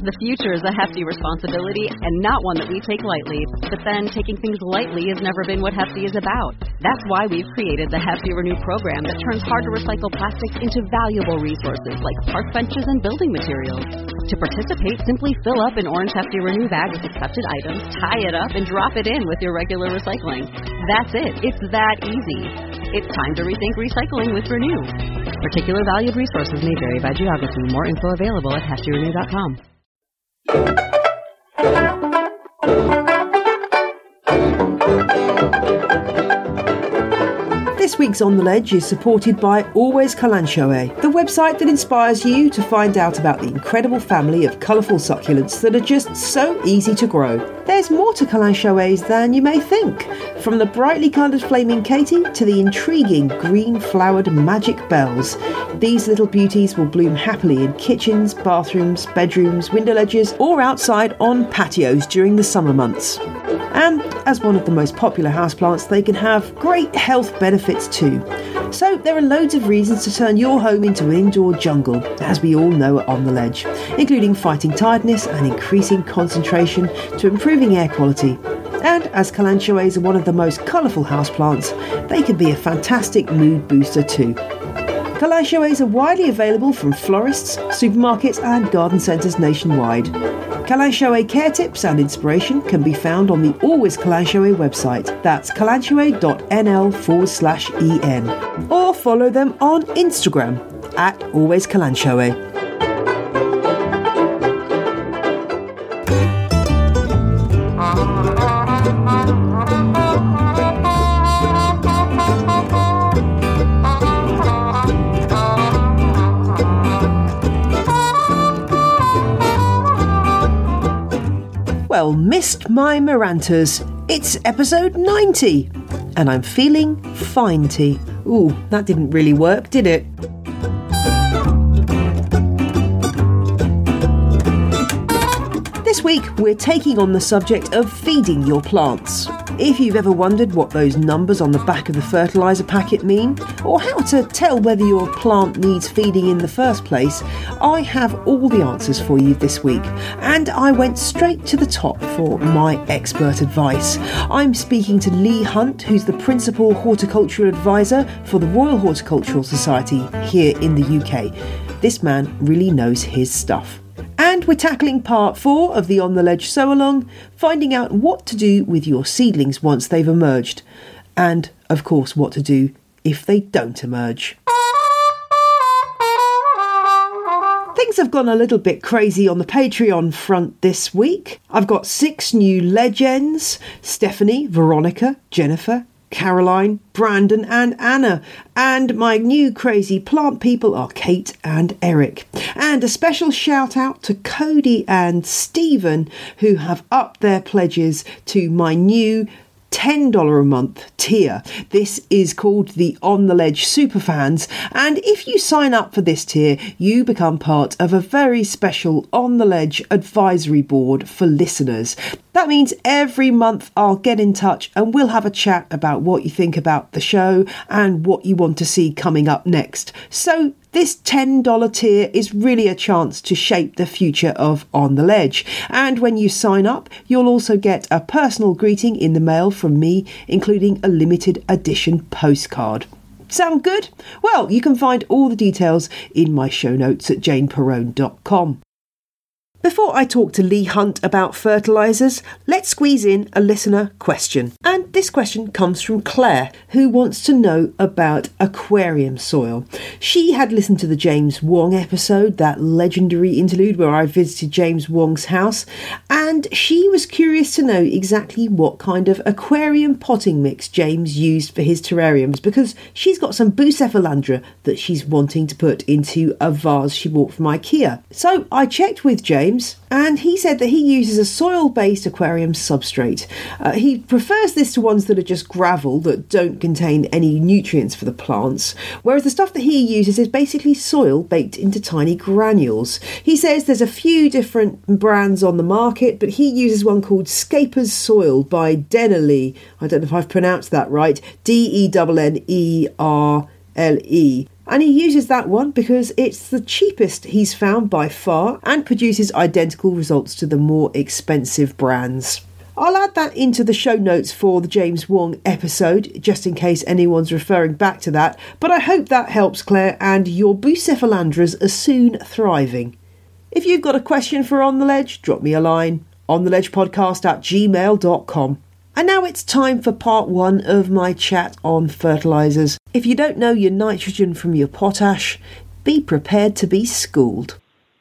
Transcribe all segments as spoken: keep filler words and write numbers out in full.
The future is a hefty responsibility and not one that we take lightly. But then, taking things lightly has never been what Hefty is about. That's why we've created the Hefty Renew program that turns hard-to-recycle plastics into valuable resources like park benches and building materials. To participate, simply fill up an orange Hefty Renew bag with accepted items, tie it up, and drop it in with your regular recycling. That's it. It's that easy. It's time to rethink recycling with Renew. Particular valued resources may vary by geography. More info available at hefty renew dot com. This week's On the Ledge is supported by Always Kalanchoe, the website that inspires you to find out about the incredible family of colourful succulents that are just so easy to grow. There's more to Kalanchoes than you may think, from the brightly coloured flaming Katie to the intriguing green-flowered magic bells. These little beauties will bloom happily in kitchens, bathrooms, bedrooms, window ledges, or outside on patios during the summer months. And as one of the most popular houseplants, they can have great health benefits too. So there are loads of reasons to turn your home into an indoor jungle, as we all know at On the Ledge, including fighting tiredness and increasing concentration to improving air quality. And as Kalanchoes are one of the most colourful houseplants, they can be a fantastic mood booster too. Kalanchoes are widely available from florists, supermarkets and garden centres nationwide. Kalanchoe care tips and inspiration can be found on the Always Kalanchoe website. That's kalanchoe.nl forward slash en. Or follow them on Instagram at Always Kalanchoe. Well, missed my Marantas. It's episode ninety, and I'm feeling fine-ty. Ooh, that didn't really work, did it? This week, we're taking on the subject of feeding your plants. If you've ever wondered what those numbers on the back of the fertiliser packet mean, or how to tell whether your plant needs feeding in the first place, I have all the answers for you this week, and I went straight to the top for my expert advice. I'm speaking to Lee Hunt, who's the Principal Horticultural Advisor for the Royal Horticultural Society here in the U K. This man really knows his stuff. And we're tackling part four of the On the Ledge sew-along, finding out what to do with your seedlings once they've emerged. And, of course, what to do if they don't emerge. Things have gone a little bit crazy on the Patreon front this week. I've got six new legends: Stephanie, Veronica, Jennifer, Caroline, Brandon and Anna. And my new crazy plant people are Kate and Eric. And a special shout out to Cody and Stephen, who have upped their pledges to my new ten dollars a month tier. This is called the On the Ledge Superfans, and if you sign up for this tier, you become part of a very special On the Ledge advisory board for listeners. That means every month I'll get in touch and we'll have a chat about what you think about the show and what you want to see coming up next. So this ten dollars tier is really a chance to shape the future of On the Ledge. And when you sign up, you'll also get a personal greeting in the mail from me, including a limited edition postcard. Sound good? Well, you can find all the details in my show notes at jane perrone dot com. Before I talk to Lee Hunt about fertilisers, let's squeeze in a listener question. And this question comes from Claire, who wants to know about aquarium soil. She had listened to the James Wong episode, that legendary interlude where I visited James Wong's house, and she was curious to know exactly what kind of aquarium potting mix James used for his terrariums, because she's got some Bucephalandra that she's wanting to put into a vase she bought from IKEA. So I checked with James, and he said that he uses a soil-based aquarium substrate. Uh, he prefers this to ones that are just gravel that don't contain any nutrients for the plants, whereas the stuff that he uses is basically soil baked into tiny granules. He says there's a few different brands on the market, but he uses one called Scaper's Soil by Dennerle. I don't know if I've pronounced that right. D E N N E R L E. And he uses that one because it's the cheapest he's found by far and produces identical results to the more expensive brands. I'll add that into the show notes for the James Wong episode, just in case anyone's referring back to that, but I hope that helps, Claire, and your Bucephalandras are soon thriving. If you've got a question for On The Ledge, drop me a line, ontheledgepodcast at gmail dot com. And now it's time for part one of my chat on fertilisers. If you don't know your nitrogen from your potash, be prepared to be schooled.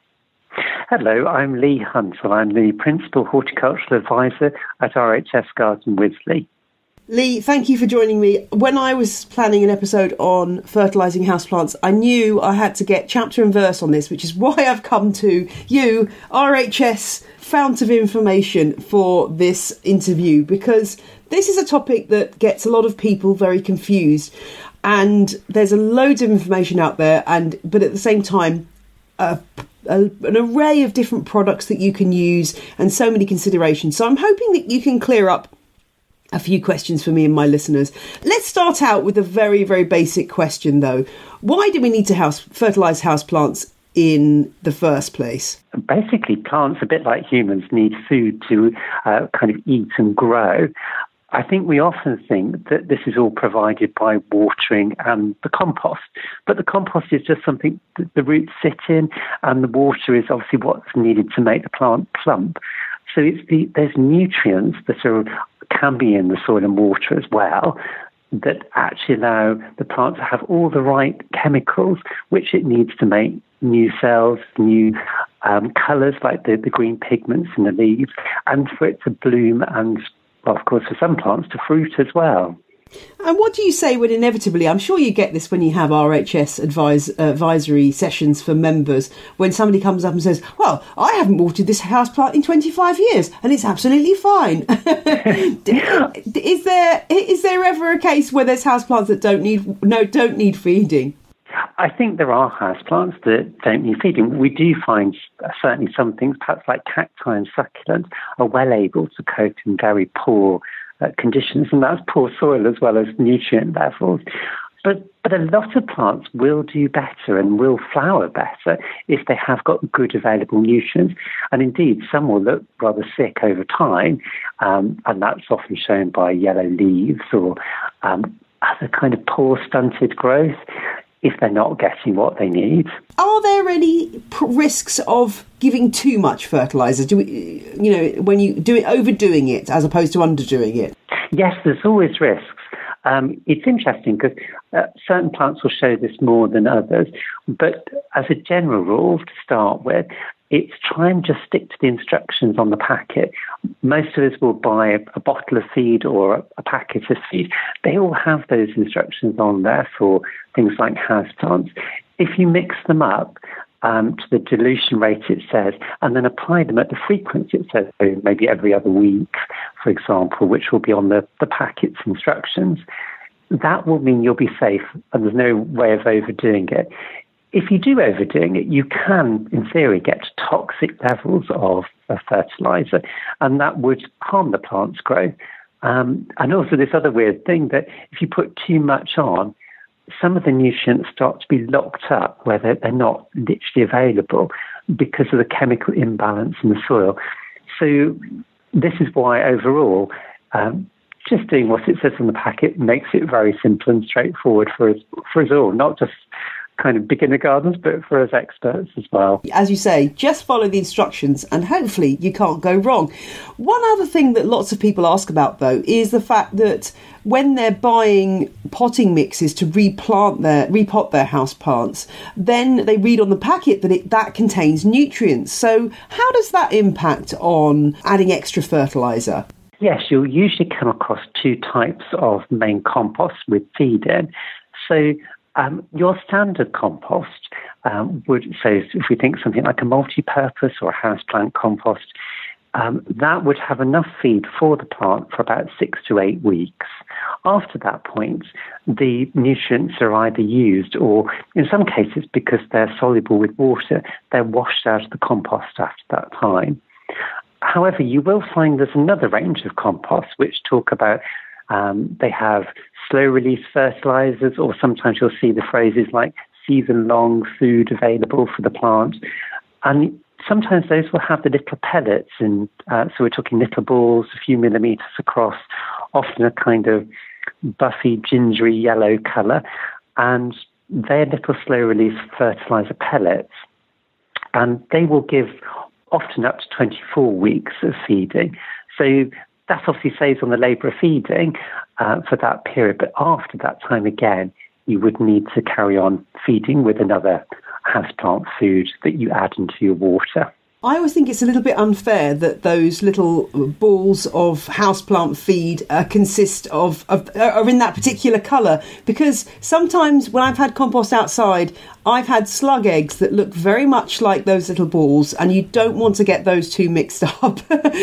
Hello, I'm Lee Huntsell. I'm the Principal Horticultural Advisor at R H S Garden Wisley. Lee, thank you for joining me. When I was planning an episode on fertilising houseplants, I knew I had to get chapter and verse on this, which is why I've come to you, R H S fount of information, for this interview, because this is a topic that gets a lot of people very confused, and there's a loads of information out there, and but at the same time, uh, A, an array of different products that you can use and so many considerations. So I'm hoping that you can clear up a few questions for me and my listeners. Let's start out with a very, very basic question though. Why do we need to house fertilise houseplants in the first place? Basically, plants, a bit like humans, need food to uh, kind of eat and grow. I think we often think that this is all provided by watering and the compost, but the compost is just something that the roots sit in, and the water is obviously what's needed to make the plant plump. So it's the, there's nutrients that are, can be in the soil and water as well, that actually allow the plant to have all the right chemicals which it needs to make new cells, new um, colours like the, the green pigments in the leaves, and for it to bloom and, well, of course, for some plants, to fruit as well. And what do you say when inevitably, I'm sure you get this when you have R H S advise, uh, advisory sessions for members, when somebody comes up and says, well, I haven't watered this houseplant in twenty-five years and it's absolutely fine. is there is there ever a case where there's houseplants that don't need no don't need feeding? I think there are houseplants that don't need feeding. We do find certainly some things, perhaps like cacti and succulents, are well able to cope in very poor uh, conditions, and that's poor soil as well as nutrient levels. But but a lot of plants will do better and will flower better if they have got good available nutrients. And indeed, some will look rather sick over time, um, and that's often shown by yellow leaves or um, other kind of poor stunted growth, if they're not getting what they need. Are there any p- risks of giving too much fertiliser? Do we, you know, when you do it, overdoing it as opposed to underdoing it? Yes, there's always risks. Um, it's interesting because uh, certain plants will show this more than others. But as a general rule, to start with, it's try and just stick to the instructions on the packet. Most of us will buy a, a bottle of feed or a, a packet of feed. They all have those instructions on there for things like houseplants. If you mix them up um, to the dilution rate it says, and then apply them at the frequency it says, so maybe every other week, for example, which will be on the, the packet's instructions, that will mean you'll be safe and there's no way of overdoing it. If you do overdoing it, you can, in theory, get toxic levels of, of fertiliser, and that would harm the plant's growth. Um, and also this other weird thing that if you put too much on, some of the nutrients start to be locked up where they're, they're not literally available because of the chemical imbalance in the soil. So this is why overall, um, just doing what it says on the packet makes it very simple and straightforward for us, for us all, not just kind of beginner gardeners, but for us experts as well. As you say, just follow the instructions and hopefully you can't go wrong. One other thing that lots of people ask about, though, is the fact that when they're buying potting mixes to replant their repot their house plants, then they read on the packet that it that contains nutrients. So how does that impact on adding extra fertiliser? Yes, you'll usually come across two types of main compost with feed in. So Um, your standard compost um, would, so if we think something like a multi-purpose or a houseplant compost, um, that would have enough feed for the plant for about six to eight weeks. After that point, the nutrients are either used or, in some cases, because they're soluble with water, they're washed out of the compost after that time. However, you will find there's another range of composts which talk about Um, they have slow-release fertilizers, or sometimes you'll see the phrases like C season-long food available for the plant. And sometimes those will have the little pellets, and uh, so we're talking little balls, a few millimetres across, often a kind of buffy, gingery yellow colour, and they're little slow-release fertiliser pellets. And they will give often up to twenty-four weeks of feeding. So that obviously saves on the labour of feeding uh, for that period. But after that time again, you would need to carry on feeding with another houseplant food that you add into your water. I always think it's a little bit unfair that those little balls of houseplant feed uh, consist of, of are in that particular colour, because sometimes when I've had compost outside, I've had slug eggs that look very much like those little balls, and you don't want to get those two mixed up.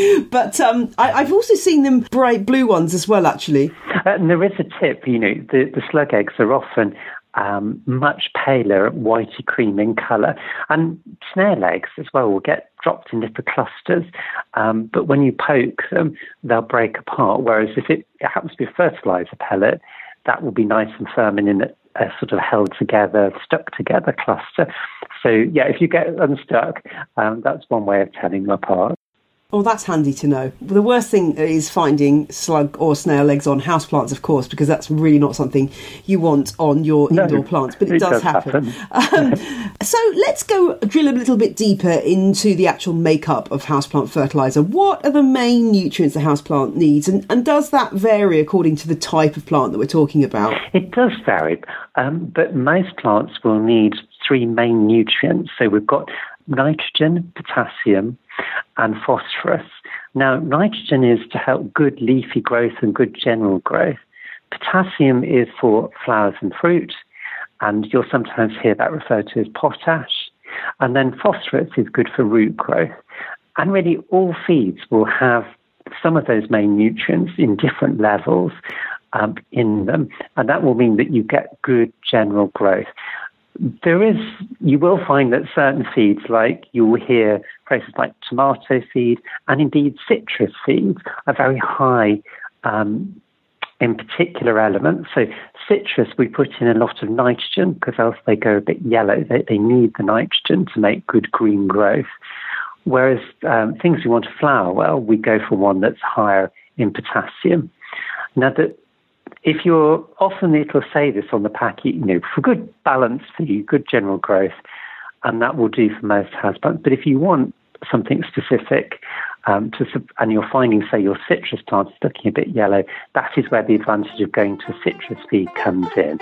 But um, I, I've also seen them bright blue ones as well, actually. Uh, and there is a tip, you know, the, the slug eggs are often Um, much paler, whitey cream in colour. And snail eggs as well will get dropped in little clusters, um, but when you poke them, they'll break apart. Whereas if it, it happens to be a fertiliser pellet, that will be nice and firm and in a, a sort of held together, stuck together cluster. So yeah, if you get unstuck, um, that's one way of telling them apart. Oh, that's handy to know. The worst thing is finding slug or snail eggs on houseplants, of course, because that's really not something you want on your no, indoor plants, but it, it does, does happen. happen. um, so let's go drill a little bit deeper into the actual makeup of houseplant fertiliser. What are the main nutrients a houseplant needs, and, and does that vary according to the type of plant that we're talking about? It does vary, um, but most plants will need three main nutrients. So we've got nitrogen, potassium, and phosphorus. Now, nitrogen is to help good leafy growth and good general growth. Potassium is for flowers and fruit, and you'll sometimes hear that referred to as potash. And then phosphorus is good for root growth. And really, all feeds will have some of those main nutrients in different levels um, in them, and that will mean that you get good general growth. There is, you will find that certain feeds, like you will hear phrases like tomato feed and indeed citrus feeds, are very high um, in particular elements. So citrus, we put in a lot of nitrogen because else they go a bit yellow. They, they need the nitrogen to make good green growth. Whereas um, things we want to flower well, we go for one that's higher in potassium. Now, that if you're, often it'll say this on the pack, you know, for good balance for you, good general growth, and that will do for most houseplants. But if you want something specific, um, to, and you're finding, say, your citrus plant is looking a bit yellow, that is where the advantage of going to a citrus feed comes in.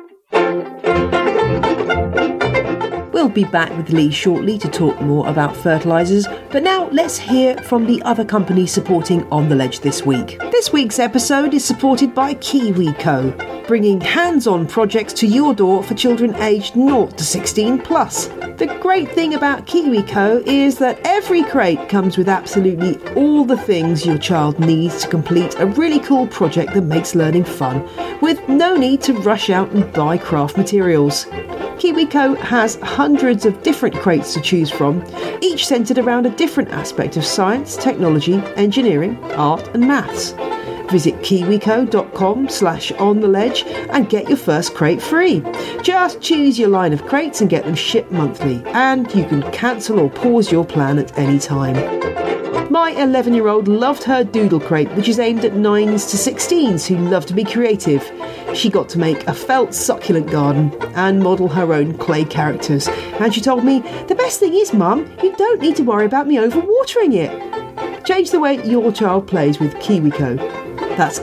We'll be back with Lee shortly to talk more about fertilisers, but now let's hear from the other companies supporting On The Ledge this week. This week's episode is supported by KiwiCo, bringing hands-on projects to your door for children aged zero to sixteen plus. The great thing about KiwiCo is that every crate comes with absolutely all the things your child needs to complete a really cool project that makes learning fun, with no need to rush out and buy craft materials. KiwiCo has hundreds of different crates to choose from, each centred around a different aspect of science, technology, engineering, art and maths. Visit kiwico.com slash on the ledge and get your first crate free. Just choose your line of crates and get them shipped monthly, and you can cancel or pause your plan at any time. My eleven-year-old loved her doodle crate, which is aimed at nines to sixteens who love to be creative. She got to make a felt succulent garden and model her own clay characters. And she told me, "The best thing is, Mum, you don't need to worry about me overwatering it." Change the way your child plays with KiwiCo. That's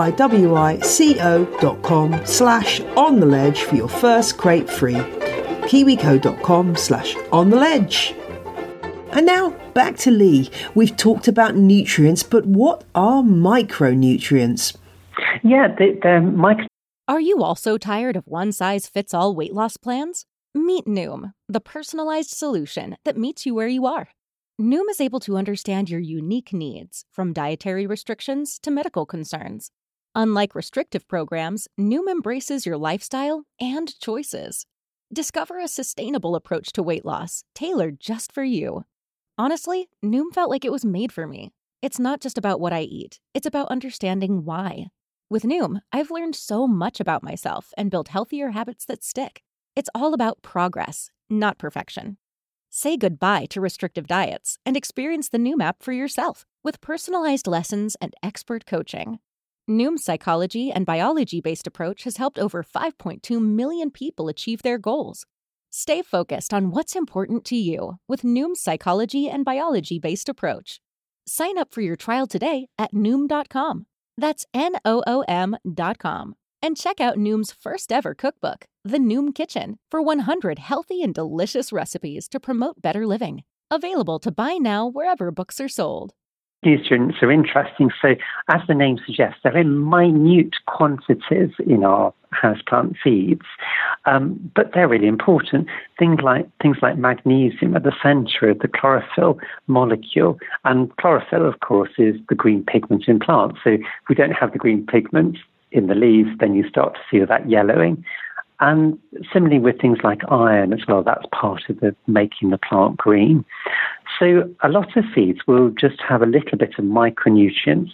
K-I-W-I-C-O dot com slash on the ledge for your first crate free. Kiwico.com slash on the ledge. And now, back to Lee. We've talked about nutrients, but what are micronutrients? Yeah, the, the micro... Are you also tired of one-size-fits-all weight loss plans? Meet Noom, the personalized solution that meets you where you are. Noom is able to understand your unique needs, from dietary restrictions to medical concerns. Unlike restrictive programs, Noom embraces your lifestyle and choices. Discover a sustainable approach to weight loss, tailored just for you. Honestly, Noom felt like it was made for me. It's not just about what I eat, it's about understanding why. With Noom, I've learned so much about myself and built healthier habits that stick. It's all about progress, not perfection. Say goodbye to restrictive diets and experience the Noom app for yourself with personalized lessons and expert coaching. Noom's psychology and biology-based approach has helped over five point two million people achieve their goals. Stay focused on what's important to you with Noom's psychology and biology-based approach. Sign up for your trial today at Noom dot com. That's N O O M dot com. And check out Noom's first ever cookbook, The Noom Kitchen, for one hundred healthy and delicious recipes to promote better living. Available to buy now wherever books are sold. Nutrients are interesting. So, as the name suggests, they're in minute quantities in our houseplant feeds, um, but they're really important. Things like things like magnesium at the centre of the chlorophyll molecule, and chlorophyll, of course, is the green pigment in plants. So, if we don't have the green pigment in the leaves, then you start to see that yellowing. And similarly with things like iron as well, that's part of the making the plant green. So a lot of feeds will just have a little bit of micronutrients.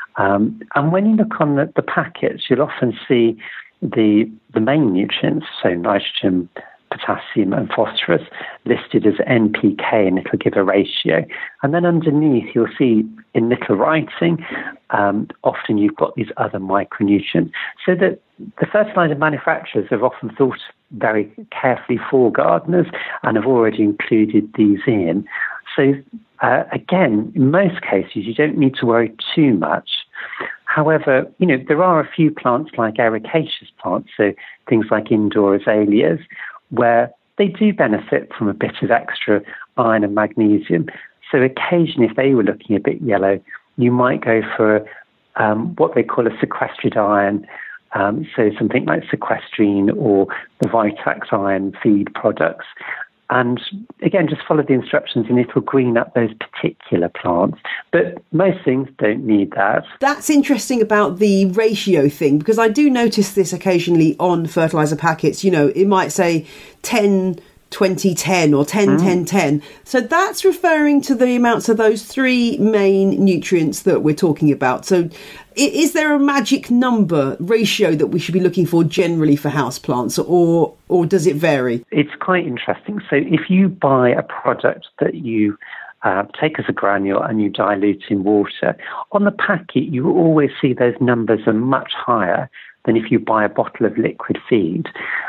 Um, and when you look on the, the packets, you'll often see the the main nutrients, so nitrogen, potassium and phosphorus, listed as N P K, and it'll give a ratio. And then underneath, you'll see in little writing, um, often you've got these other micronutrients. So that the fertilizer manufacturers have often thought very carefully for gardeners and have already included these in. So uh, again, in most cases, you don't need to worry too much. However, you know, there are a few plants like ericaceous plants, so things like indoor azaleas, where they do benefit from a bit of extra iron and magnesium. So occasionally, if they were looking a bit yellow, you might go for um, what they call a sequestered iron, um, so something like sequestrine or the Vitax iron feed products. And again, just follow the instructions and it will green up those particular plants. But most things don't need that. That's interesting about the ratio thing, because I do notice this occasionally on fertiliser packets. You know, it might say ten, twenty, ten or ten, mm. ten, ten. So that's referring to the amounts of those three main nutrients that we're talking about. So is there a magic number ratio that we should be looking for generally for houseplants, or or does it vary? It's quite interesting. So if you buy a product that you uh, take as a granule and you dilute in water, on the packet you will always see those numbers are much higher than if you buy a bottle of liquid feed.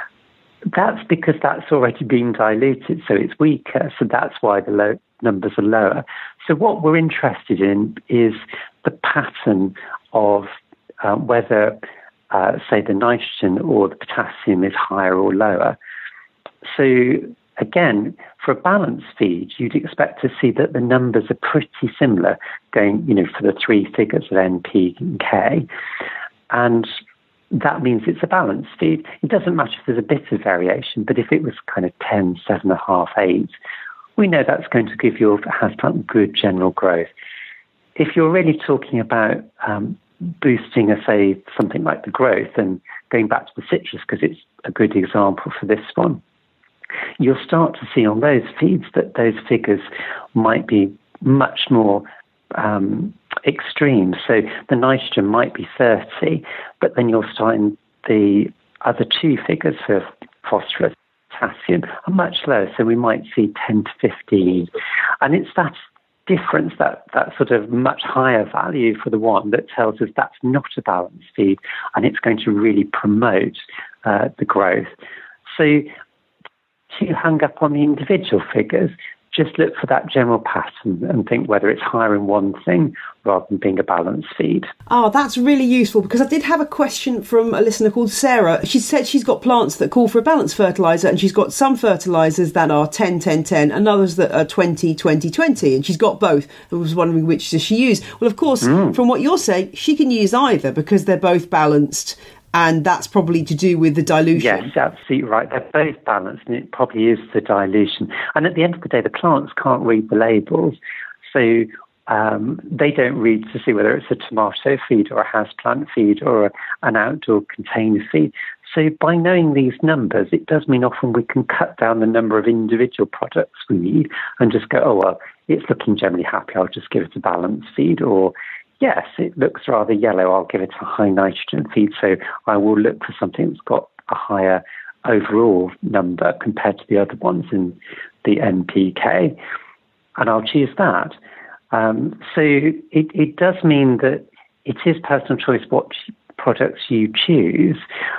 That's because that's already been diluted, so it's weaker, so that's why the low numbers are lower. So what we're interested in is the pattern of uh, whether, uh, say, the nitrogen or the potassium is higher or lower. So again, for a balanced feed, you'd expect to see that the numbers are pretty similar, going, you know, for the three figures of N, P, and K. And that means it's a balanced feed. It doesn't matter if there's a bit of variation, but if it was kind of ten, seven and a half, eight, we know that's going to give your houseplant good general growth. If you're really talking about um, boosting, uh, say, something like the growth, and going back to the citrus, because it's a good example for this one, you'll start to see on those feeds that those figures might be much more um, extreme. So the nitrogen might be thirty, but then you'll find the other two figures for phosphorus, potassium are much lower. So we might see ten to fifteen. And it's that difference, that, that sort of much higher value for the one, that tells us that's not a balanced feed and it's going to really promote uh, the growth. So too hung up on the individual figures, just look for that general pattern and think whether it's higher in one thing rather than being a balanced feed. Oh, that's really useful, because I did have a question from a listener called Sarah. She said she's got plants that call for a balanced fertiliser, and she's got some fertilisers that are ten, ten, ten and others that are twenty, twenty, twenty, and she's got both. I was wondering which does she use. Well, of course, mm. from what you're saying, she can use either because they're both balanced. And that's probably to do with the dilution. Yes, absolutely right. They're both balanced, and it probably is the dilution. And at the end of the day, the plants can't read the labels, so um, they don't read to see whether it's a tomato feed or a houseplant feed or a, an outdoor container feed. So by knowing these numbers, it does mean often we can cut down the number of individual products we need and just go, oh, well, it's looking generally happy, I'll just give it a balanced feed, or yes, it looks rather yellow, I'll give it a high nitrogen feed, so I will look for something that's got a higher overall number compared to the other ones in the N P K, and I'll choose that. Um, so it, it does mean that it is personal choice what products you choose,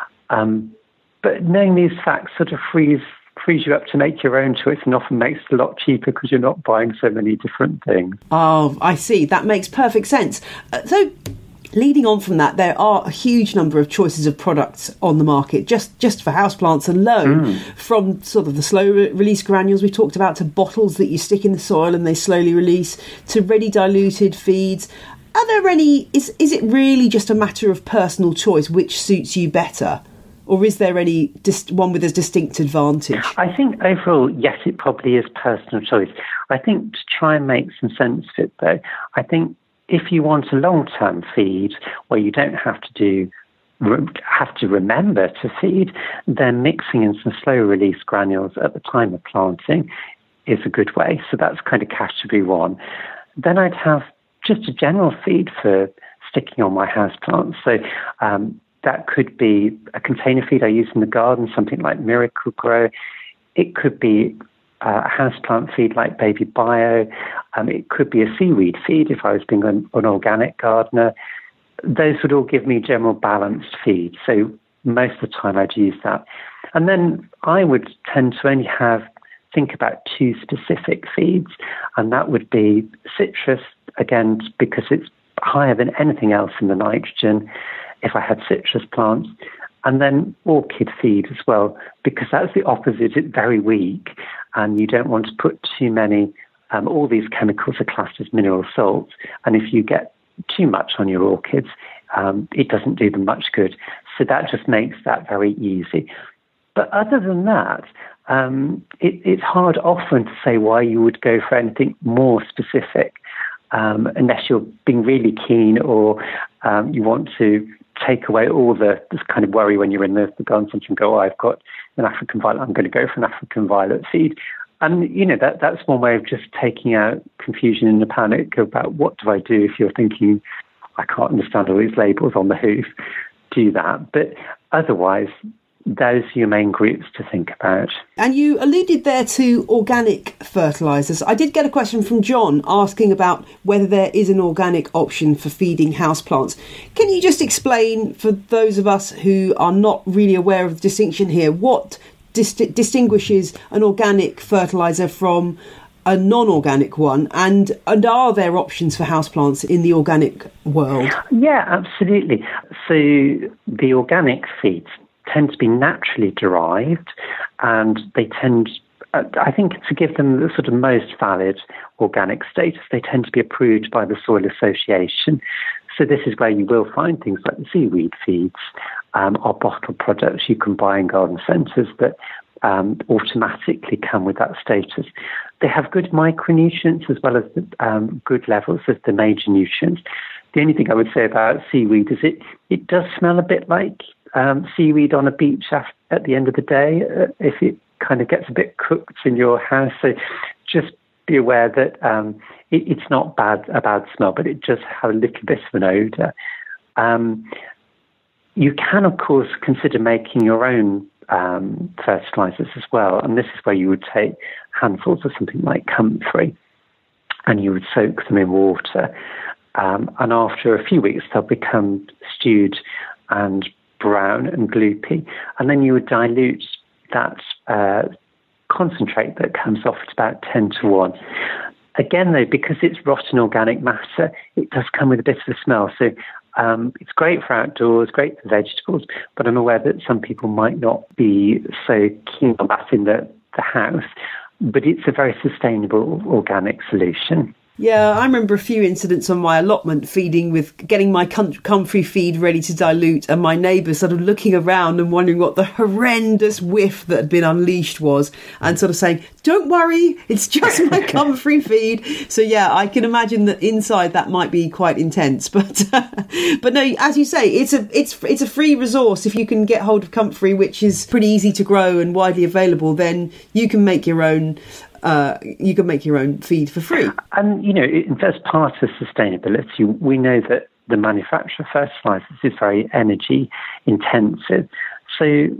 um, but knowing these facts sort of frees frees you up to make your own choice, and often makes it a lot cheaper because you're not buying so many different things. Oh, I see. That makes perfect sense. Uh, so, leading on from that, there are a huge number of choices of products on the market, just, just for houseplants alone, mm. from sort of the slow re- release granules we talked about, to bottles that you stick in the soil and they slowly release, to ready diluted feeds. Are there any, is, is it really just a matter of personal choice which suits you better? Or is there any dis- one with a distinct advantage? I think overall, yes, it probably is personal choice. I think to try and make some sense of it, though, I think if you want a long-term feed where you don't have to do have to remember to feed, then mixing in some slow-release granules at the time of planting is a good way. So that's kind of category one. Then I'd have just a general feed for sticking on my houseplants. So um, that could be a container feed I use in the garden, something like Miracle Grow. It could be uh, a houseplant feed like Baby Bio. Um, it could be a seaweed feed if I was being an, an organic gardener. Those would all give me general balanced feed. So most of the time I'd use that. And then I would tend to only have, think about two specific feeds, and that would be citrus, again, because it's higher than anything else in the nitrogen, if I had citrus plants, and then orchid feed as well, because that's the opposite. It's very weak, and you don't want to put too many, um, all these chemicals are classed as mineral salts, and if you get too much on your orchids, um, it doesn't do them much good. So that just makes that very easy. But other than that, um, it, it's hard often to say why you would go for anything more specific, um, unless you're being really keen or um, you want to take away all the this kind of worry when you're in the, the garden centre and go, oh, I've got an African violet, I'm going to go for an African violet seed. And, you know, that that's one way of just taking out confusion and the panic about what do I do if you're thinking, I can't understand all these labels on the hoof. Do that. But otherwise, those are your main groups to think about. And you alluded there to organic fertilisers. I did get a question from John asking about whether there is an organic option for feeding houseplants. Can you just explain, for those of us who are not really aware of the distinction here, what dis- distinguishes an organic fertiliser from a non-organic one, and and are there options for houseplants in the organic world? Yeah, absolutely. So the organic feeds tend to be naturally derived, and they tend, I think, to give them the sort of most valid organic status, they tend to be approved by the Soil Association. So this is where you will find things like the seaweed feeds um, or bottled products you can buy in garden centres that um, automatically come with that status. They have good micronutrients as well as the, um, good levels of the major nutrients. The only thing I would say about seaweed is it, it does smell a bit like um, seaweed on a beach after, at the end of the day, uh, if it kind of gets a bit cooked in your house. So just be aware that um, it, it's not bad a bad smell, but it does have a little bit of an odour. Um, you can, of course, consider making your own um, fertilisers as well, and this is where you would take handfuls of something like comfrey and you would soak them in water, um, and after a few weeks they'll become stewed and brown and gloopy, and then you would dilute that uh, concentrate that comes off at about ten to one. Again, though, because it's rotten organic matter, it does come with a bit of a smell. So um, it's great for outdoors, great for vegetables, but I'm aware that some people might not be so keen on that in the, the house. But it's a very sustainable organic solution. Yeah, I remember a few incidents on my allotment feeding with getting my comfrey feed ready to dilute, and my neighbours sort of looking around and wondering what the horrendous whiff that had been unleashed was, and sort of saying, don't worry, it's just my comfrey feed. So yeah, I can imagine that inside that might be quite intense, but uh, but no, as you say, it's a it's it's a free resource. If you can get hold of comfrey, which is pretty easy to grow and widely available, then you can make your own Uh, you can make your own feed for free. And, you know, as part of sustainability, we know that the manufacture of fertilisers is very energy intensive. So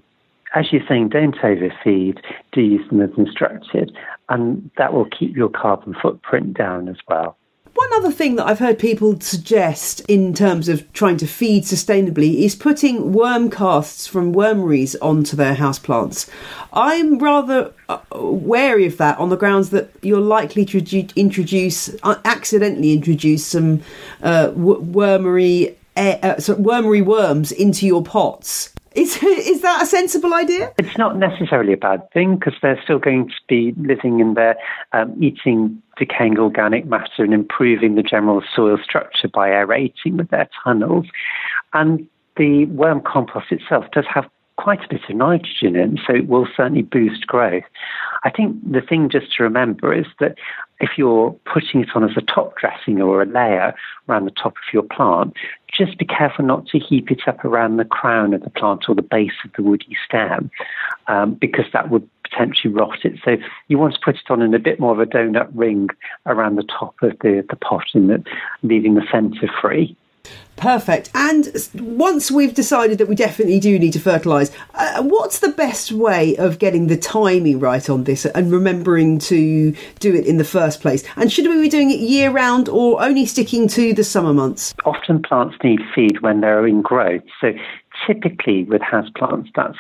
as you're saying, don't overfeed, do use them as instructed, and that will keep your carbon footprint down as well. One other thing that I've heard people suggest in terms of trying to feed sustainably is putting worm casts from wormeries onto their houseplants. I'm rather wary of that on the grounds that you're likely to introduce, accidentally introduce some uh, wormery, uh, sorry, wormery worms into your pots. Is is that a sensible idea? It's not necessarily a bad thing, because they're still going to be living in there, um, eating decaying organic matter and improving the general soil structure by aerating with their tunnels. And the worm compost itself does have quite a bit of nitrogen in, so it will certainly boost growth. I think the thing just to remember is that if you're putting it on as a top dressing or a layer around the top of your plant, just be careful not to heap it up around the crown of the plant or the base of the woody stem, um, because that would potentially rot it. So you want to put it on in a bit more of a donut ring around the top of the, the pot, and the, leaving the centre free. Perfect. And once we've decided that we definitely do need to fertilise, uh, what's the best way of getting the timing right on this and remembering to do it in the first place? And should we be doing it year round or only sticking to the summer months? Often plants need feed when they're in growth. So typically with houseplants, that's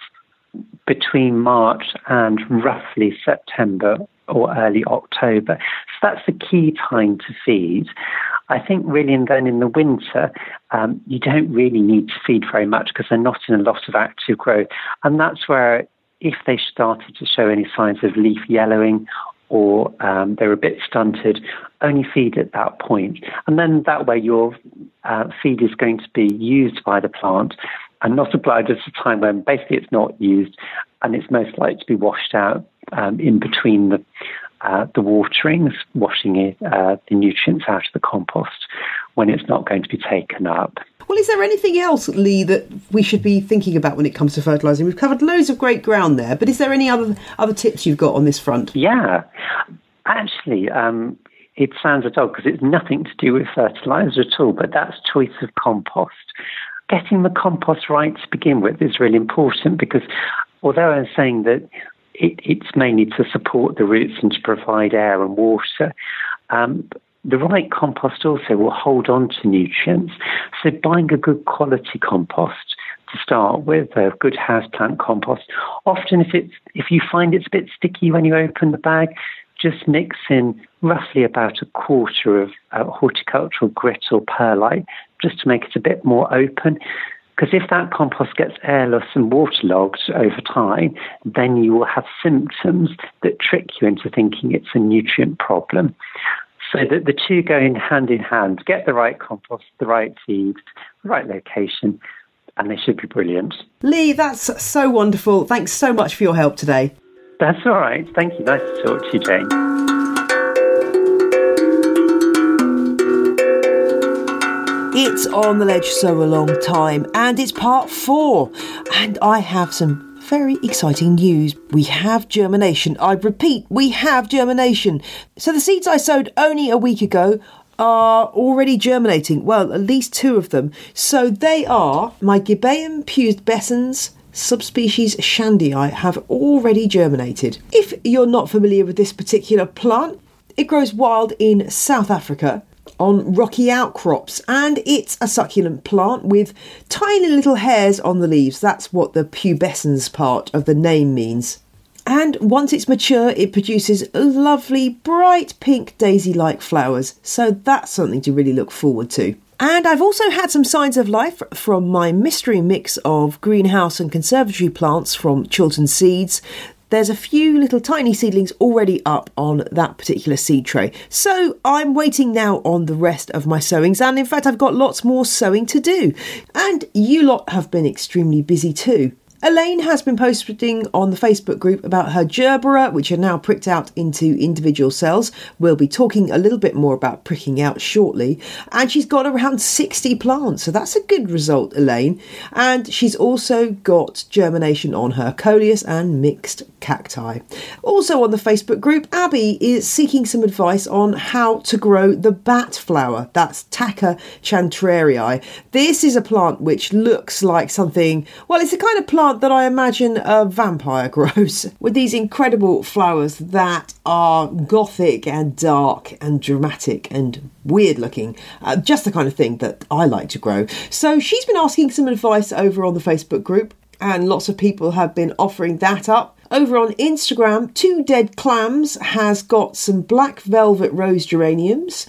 between March and roughly September or early October. So that's the key time to feed. I think really, and then in the winter, um, you don't really need to feed very much because they're not in a lot of active growth. And that's where, if they started to show any signs of leaf yellowing or um, they're a bit stunted, only feed at that point. And then that way your uh, feed is going to be used by the plant and not applied at a time when basically it's not used, and it's most likely to be washed out um, in between the Uh, the waterings, washing it, uh, the nutrients out of the compost when it's not going to be taken up. Well, is there anything else, Lee, that we should be thinking about when it comes to fertilising? We've covered loads of great ground there, but is there any other other tips you've got on this front? Yeah, actually, um, it sounds odd because it's nothing to do with fertiliser at all, but that's choice of compost. Getting the compost right to begin with is really important, because although I'm saying that It, it's mainly to support the roots and to provide air and water. Um, the right compost also will hold on to nutrients. So buying a good quality compost to start with, a good houseplant compost. Often if it's if you find it's a bit sticky when you open the bag, just mix in roughly about a quarter of uh, horticultural grit or perlite, just to make it a bit more open. Because if that compost gets airless and waterlogged over time, then you will have symptoms that trick you into thinking it's a nutrient problem. So that the two go in hand in hand. Get the right compost, the right feed, the right location, and they should be brilliant. Lee, that's so wonderful. Thanks so much for your help today. That's all right. Thank you. Nice to talk to you, Jane. It's On the Ledge So a Long Time, and it's part four. And I have some very exciting news. We have germination. I repeat, we have germination. So the seeds I sowed only a week ago are already germinating. Well, at least two of them. So they are my Gibeon pubescens subspecies Shandii have already germinated. If you're not familiar with this particular plant, it grows wild in South Africa on rocky outcrops, and it's a succulent plant with tiny little hairs on the leaves. That's what the pubescens part of the name means. And once it's mature, it produces lovely bright pink daisy-like flowers, so that's something to really look forward to. And I've also had some signs of life from my mystery mix of greenhouse and conservatory plants from Chiltern Seeds. There's a few little tiny seedlings already up on that particular seed tray. So I'm waiting now on the rest of my sowings, and in fact I've got lots more sowing to do. And you lot have been extremely busy too. Elaine has been posting on the Facebook group about her gerbera, which are now pricked out into individual cells. We'll be talking a little bit more about pricking out shortly. And she's got around sixty plants, so that's a good result, Elaine. And she's also got germination on her coleus and mixed cacti. Also on the Facebook group, Abby is seeking some advice on how to grow the bat flower. That's Tacca chantrarii. This is a plant which looks like something, well, it's a kind of plant plant that I imagine a vampire grows, with these incredible flowers that are gothic and dark and dramatic and weird looking. Uh, just the kind of thing that I like to grow. So she's been asking some advice over on the Facebook group, and lots of people have been offering that up. Over on Instagram, Two Dead Clams has got some black velvet rose geraniums,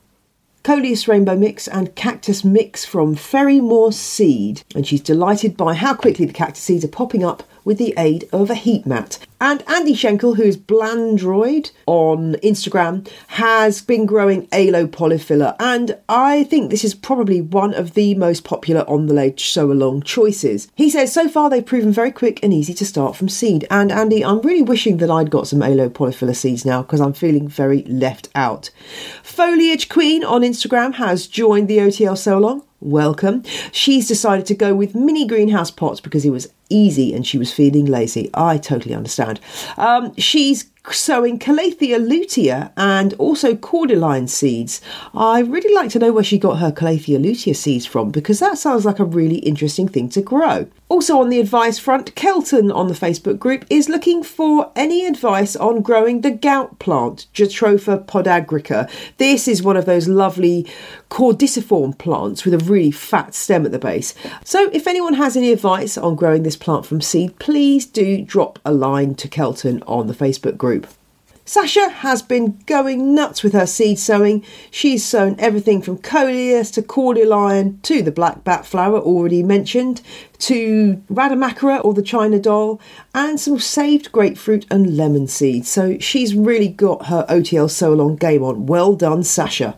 Coleus Rainbow Mix and Cactus Mix from Ferrymore Seed. And she's delighted by how quickly the cactus seeds are popping up with the aid of a heat mat. And Andy Schenkel, who is Blandroid on Instagram, has been growing Aloe polyphila, and I think this is probably one of the most popular On The Ledge Sow Along choices. He says, so far they've proven very quick and easy to start from seed. And Andy, I'm really wishing that I'd got some Aloe polyphila seeds now, because I'm feeling very left out. Foliage Queen on Instagram has joined the O T L Sow Along. Welcome. She's decided to go with mini greenhouse pots because it was easy and she was feeling lazy. I totally understand. Um, she's sowing Calathea lutea and also cordyline seeds. I'd really like to know where she got her Calathea lutea seeds from, because that sounds like a really interesting thing to grow. Also on the advice front, Kelton on the Facebook group is looking for any advice on growing the gout plant, Jatropha podagrica. This is one of those lovely cordiciform plants with a really fat stem at the base. So if anyone has any advice on growing this plant from seed, please do drop a line to Kelton on the Facebook group. Sasha has been going nuts with her seed sowing. She's sown everything from Coleus to cordyline to the black bat flower already mentioned, to Radamakara or the China doll, and some saved grapefruit and lemon seeds. So she's really got her O T L Sow Along game on. Well done, Sasha.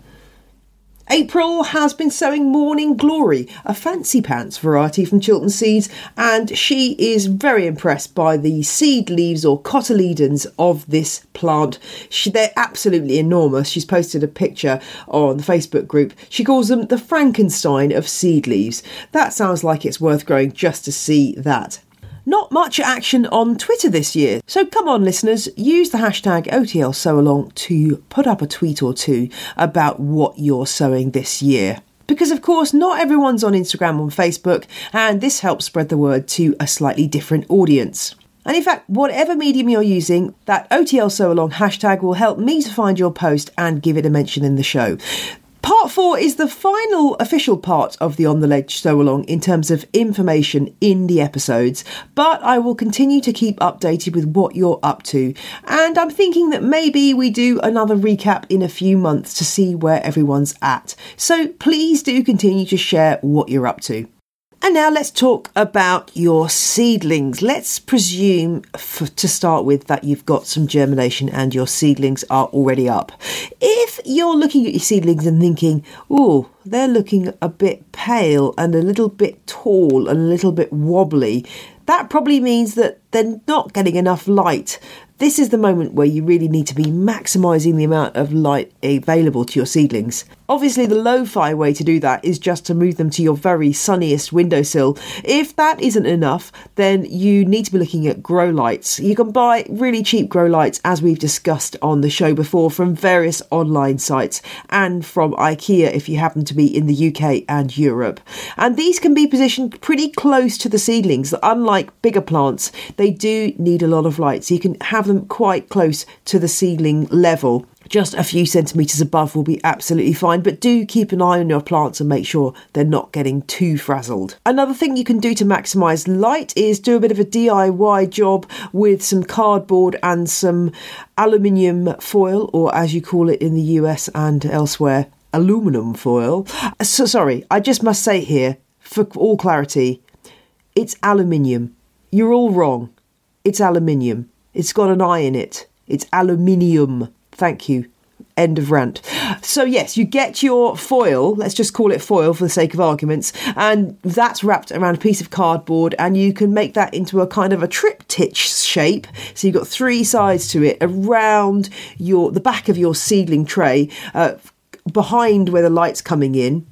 April has been sowing Morning Glory, a fancy pants variety from Chiltern Seeds, and she is very impressed by the seed leaves or cotyledons of this plant. She, they're absolutely enormous. She's posted a picture on the Facebook group. She calls them the Frankenstein of seed leaves. That sounds like it's worth growing just to see that. Not much action on Twitter this year, so come on listeners, use the hashtag O T L Sow Along to put up a tweet or two about what you're sowing this year. Because of course not everyone's on Instagram or Facebook, and this helps spread the word to a slightly different audience. And in fact, whatever medium you're using, that O T L Sow Along hashtag will help me to find your post and give it a mention in the show. Part four is the final official part of the On The Ledge Sow Along in terms of information in the episodes, but I will continue to keep updated with what you're up to, and I'm thinking that maybe we do another recap in a few months to see where everyone's at. So please do continue to share what you're up to. And now let's talk about your seedlings. Let's presume, for, to start with, that you've got some germination and your seedlings are already up. If you're looking at your seedlings and thinking, oh, they're looking a bit pale and a little bit tall and a little bit wobbly, that probably means that they're not getting enough light. This is the moment where you really need to be maximising the amount of light available to your seedlings. Obviously, the lo-fi way to do that is just to move them to your very sunniest windowsill. If that isn't enough, then you need to be looking at grow lights. You can buy really cheap grow lights, as we've discussed on the show before, from various online sites and from IKEA if you happen to be in the U K and Europe. And these can be positioned pretty close to the seedlings. Unlike bigger plants, they do need a lot of light, so you can have them quite close to the seedling level. Just a few centimetres above will be absolutely fine, but do keep an eye on your plants and make sure they're not getting too frazzled. Another thing you can do to maximise light is do a bit of a D I Y job with some cardboard and some aluminium foil, or as you call it in the U S and elsewhere, aluminum foil. So sorry, I just must say here, for all clarity, it's aluminium. You're all wrong. It's aluminium. It's got an I in it. It's aluminium. Thank you. End of rant. So yes, you get your foil, let's just call it foil for the sake of arguments, and that's wrapped around a piece of cardboard, and you can make that into a kind of a triptych shape. So you've got three sides to it around your the back of your seedling tray, uh, behind where the light's coming in.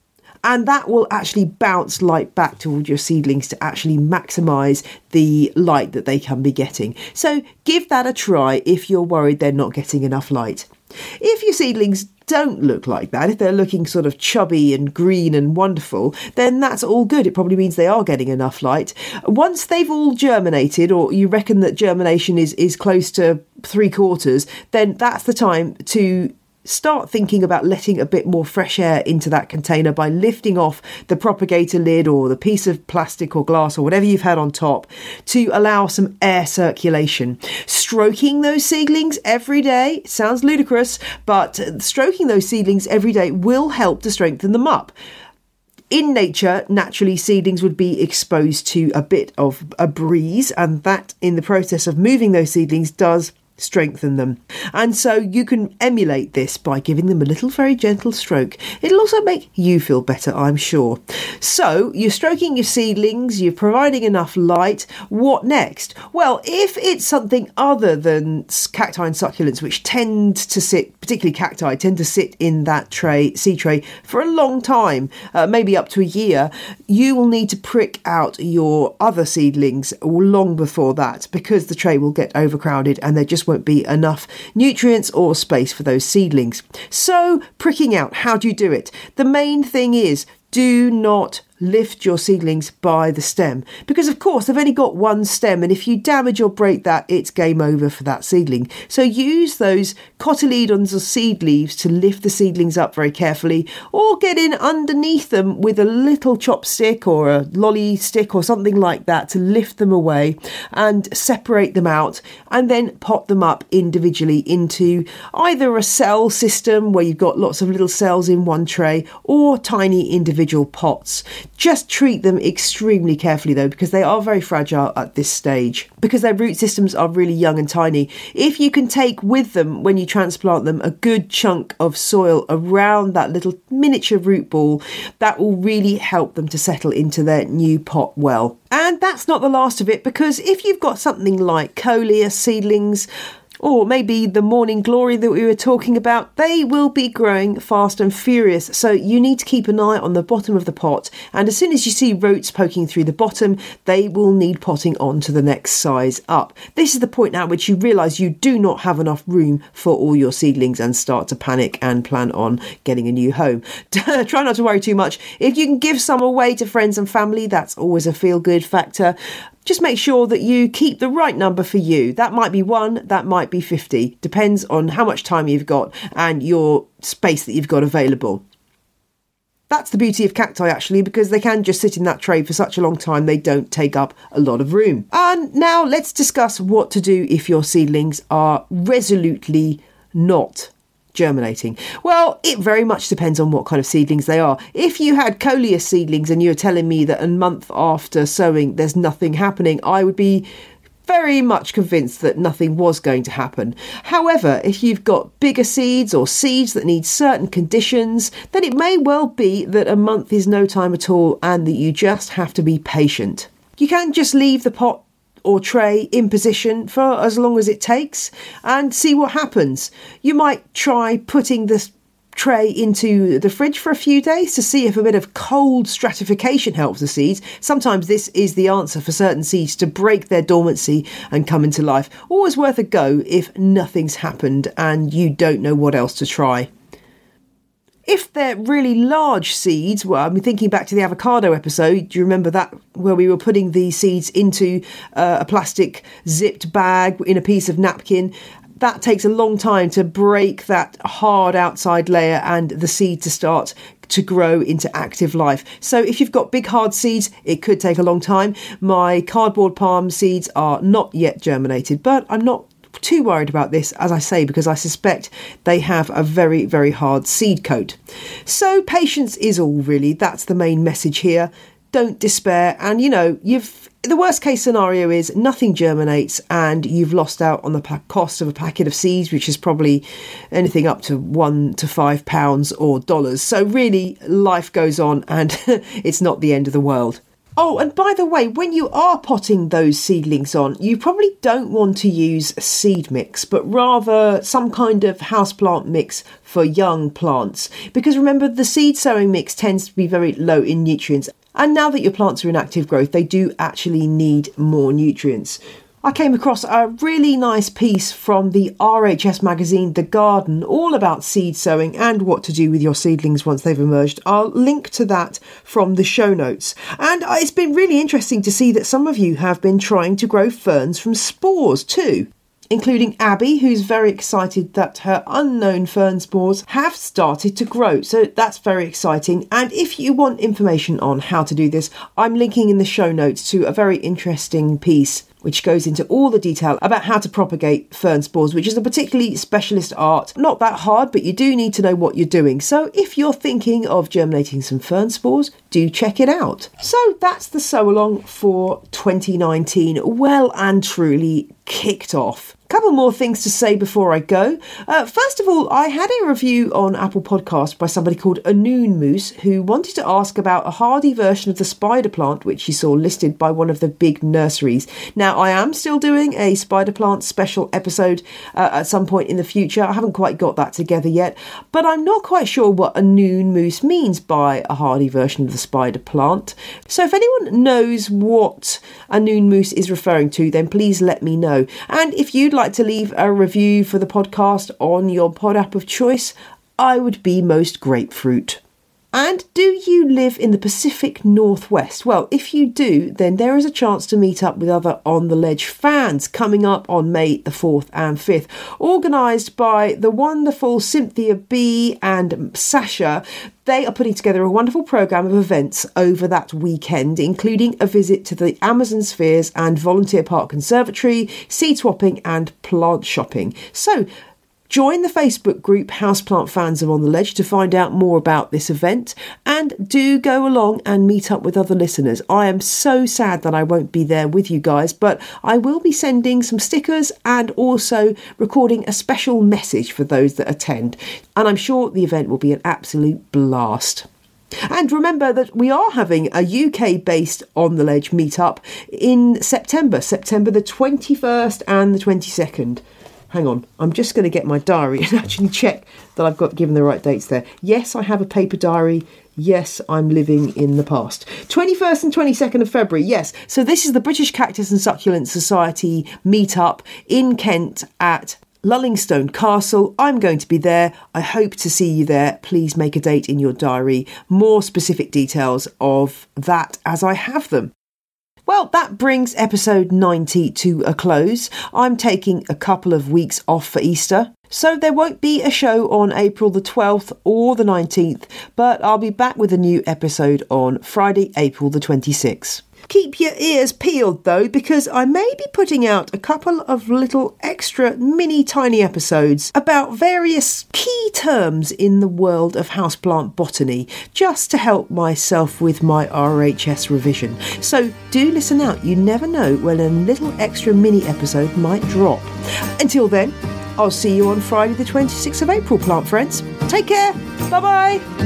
And that will actually bounce light back towards your seedlings to actually maximise the light that they can be getting. So give that a try if you're worried they're not getting enough light. If your seedlings don't look like that, if they're looking sort of chubby and green and wonderful, then that's all good. It probably means they are getting enough light. Once they've all germinated, or you reckon that germination is, is close to three quarters, then that's the time to start thinking about letting a bit more fresh air into that container by lifting off the propagator lid or the piece of plastic or glass or whatever you've had on top to allow some air circulation. Stroking those seedlings every day sounds ludicrous, but stroking those seedlings every day will help to strengthen them up. In nature, naturally, seedlings would be exposed to a bit of a breeze, and that, in the process of moving those seedlings, does strengthen them. And so you can emulate this by giving them a little very gentle stroke. It'll also make you feel better, I'm sure. So you're stroking your seedlings, you're providing enough light. What next? Well, if it's something other than cacti and succulents, which tend to sit, particularly cacti, tend to sit in that tray, seed tray for a long time, uh, maybe up to a year, you will need to prick out your other seedlings long before that, because the tray will get overcrowded and there just won't be enough nutrients or space for those seedlings. So, pricking out, how do you do it? The main thing is, do not lift your seedlings by the stem, because of course they've only got one stem, and if you damage or break that, it's game over for that seedling. So use those cotyledons or seed leaves to lift the seedlings up very carefully, or get in underneath them with a little chopstick or a lolly stick or something like that to lift them away and separate them out, and then pot them up individually into either a cell system where you've got lots of little cells in one tray, or tiny individual pots. Just treat them extremely carefully though, because they are very fragile at this stage, because their root systems are really young and tiny. If you can take with them, when you transplant them, a good chunk of soil around that little miniature root ball, that will really help them to settle into their new pot well. And that's not the last of it, because if you've got something like coleus seedlings, or maybe the morning glory that we were talking about, they will be growing fast and furious. So you need to keep an eye on the bottom of the pot. And as soon as you see roots poking through the bottom, they will need potting on to the next size up. This is the point at which you realise you do not have enough room for all your seedlings and start to panic and plan on getting a new home. Try not to worry too much. If you can give some away to friends and family, that's always a feel-good factor. Just make sure that you keep the right number for you. That might be one, that might be fifty. Depends on how much time you've got and your space that you've got available. That's the beauty of cacti, actually, because they can just sit in that tray for such a long time, they don't take up a lot of room. And now let's discuss what to do if your seedlings are resolutely not germinating. Well, it very much depends on what kind of seedlings they are. If you had coleus seedlings and you're telling me that a month after sowing there's nothing happening, I would be very much convinced that nothing was going to happen. However, if you've got bigger seeds or seeds that need certain conditions, then it may well be that a month is no time at all and that you just have to be patient. You can just leave the pot or tray in position for as long as it takes and see what happens. You might try putting this tray into the fridge for a few days to see if a bit of cold stratification helps the seeds. Sometimes this is the answer for certain seeds to break their dormancy and come into life. Always worth a go if nothing's happened and you don't know what else to try. If they're really large seeds, well, I'm thinking back to the avocado episode. Do you remember that, where we were putting the seeds into uh, a plastic zipped bag in a piece of napkin? That takes a long time to break that hard outside layer and the seed to start to grow into active life. So if you've got big hard seeds, it could take a long time. My cardboard palm seeds are not yet germinated, but I'm not too worried about this, as I say, because I suspect they have a very, very hard seed coat. So patience is all, really. That's the main message here. Don't despair. And, you know, you've the worst case scenario is nothing germinates and you've lost out on the pa- cost of a packet of seeds, which is probably anything up to one to five pounds or dollars. So really, life goes on and it's not the end of the world. Oh, and by the way, when you are potting those seedlings on, you probably don't want to use a seed mix, but rather some kind of houseplant mix for young plants. Because remember, the seed sowing mix tends to be very low in nutrients. And now that your plants are in active growth, they do actually need more nutrients. I came across a really nice piece from the R H S magazine The Garden, all about seed sowing and what to do with your seedlings once they've emerged. I'll link to that from the show notes. And it's been really interesting to see that some of you have been trying to grow ferns from spores too, including Abby, who's very excited that her unknown fern spores have started to grow. So that's very exciting. And if you want information on how to do this, I'm linking in the show notes to a very interesting piece which goes into all the detail about how to propagate fern spores, which is a particularly specialist art. Not that hard, but you do need to know what you're doing. So if you're thinking of germinating some fern spores, do check it out. So that's the Sow Along for twenty nineteen, well and truly kicked off. Couple more things to say before I go. Uh, first of all, I had a review on Apple Podcast by somebody called Anoon Moose, who wanted to ask about a hardy version of the spider plant, which he saw listed by one of the big nurseries. Now, I am still doing a spider plant special episode uh, at some point in the future. I haven't quite got that together yet, but I'm not quite sure what Anoon Moose means by a hardy version of the spider plant. So if anyone knows what Anoon Moose is referring to, then please let me know. And if you'd like to leave a review for the podcast on your pod app of choice, I would be most grapefruit. And do you live in the Pacific Northwest? Well, if you do, then there is a chance to meet up with other On The Ledge fans coming up on May the fourth and fifth, organised by the wonderful Cynthia B and Sasha. They are putting together a wonderful programme of events over that weekend, including a visit to the Amazon Spheres and Volunteer Park Conservatory, seed swapping and plant shopping. So join the Facebook group Houseplant Fans of On The Ledge to find out more about this event, and do go along and meet up with other listeners. I am so sad that I won't be there with you guys, but I will be sending some stickers and also recording a special message for those that attend, and I'm sure the event will be an absolute blast. And remember that we are having a U K-based On The Ledge meetup in September, September the twenty-first and the twenty-second. Hang on, I'm just going to get my diary and actually check that I've got given the right dates there. Yes, I have a paper diary. Yes, I'm living in the past. twenty-first and twenty-second of February, yes. So this is the British Cactus and Succulent Society meetup in Kent at Lullingstone Castle. I'm going to be there. I hope to see you there. Please make a date in your diary. More specific details of that as I have them. Well, that brings episode ninety to a close. I'm taking a couple of weeks off for Easter, so there won't be a show on April the twelfth or the nineteenth, but I'll be back with a new episode on Friday, April the twenty-sixth. Keep your ears peeled though, because I may be putting out a couple of little extra mini tiny episodes about various key terms in the world of houseplant botany, just to help myself with my R H S revision. So do listen out, you never know when a little extra mini episode might drop. Until then, I'll see you on Friday the twenty-sixth of April, plant friends. Take care, bye bye.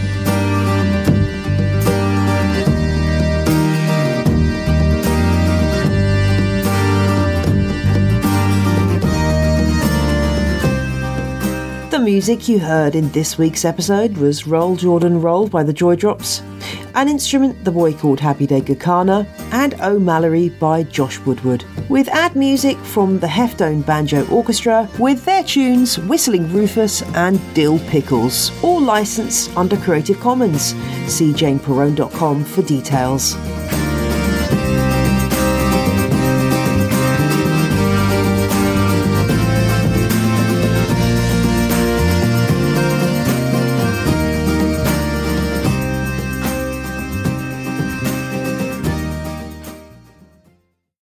The music you heard in this week's episode was Roll Jordan Roll by the Joy Drops, An Instrument the Boy Called Happy Day Gakana, and O'Mallory by Josh Woodward, with ad music from the Heftone Banjo Orchestra with their tunes Whistling Rufus and Dill Pickles, all licensed under Creative Commons. See jane perrone dot com for details.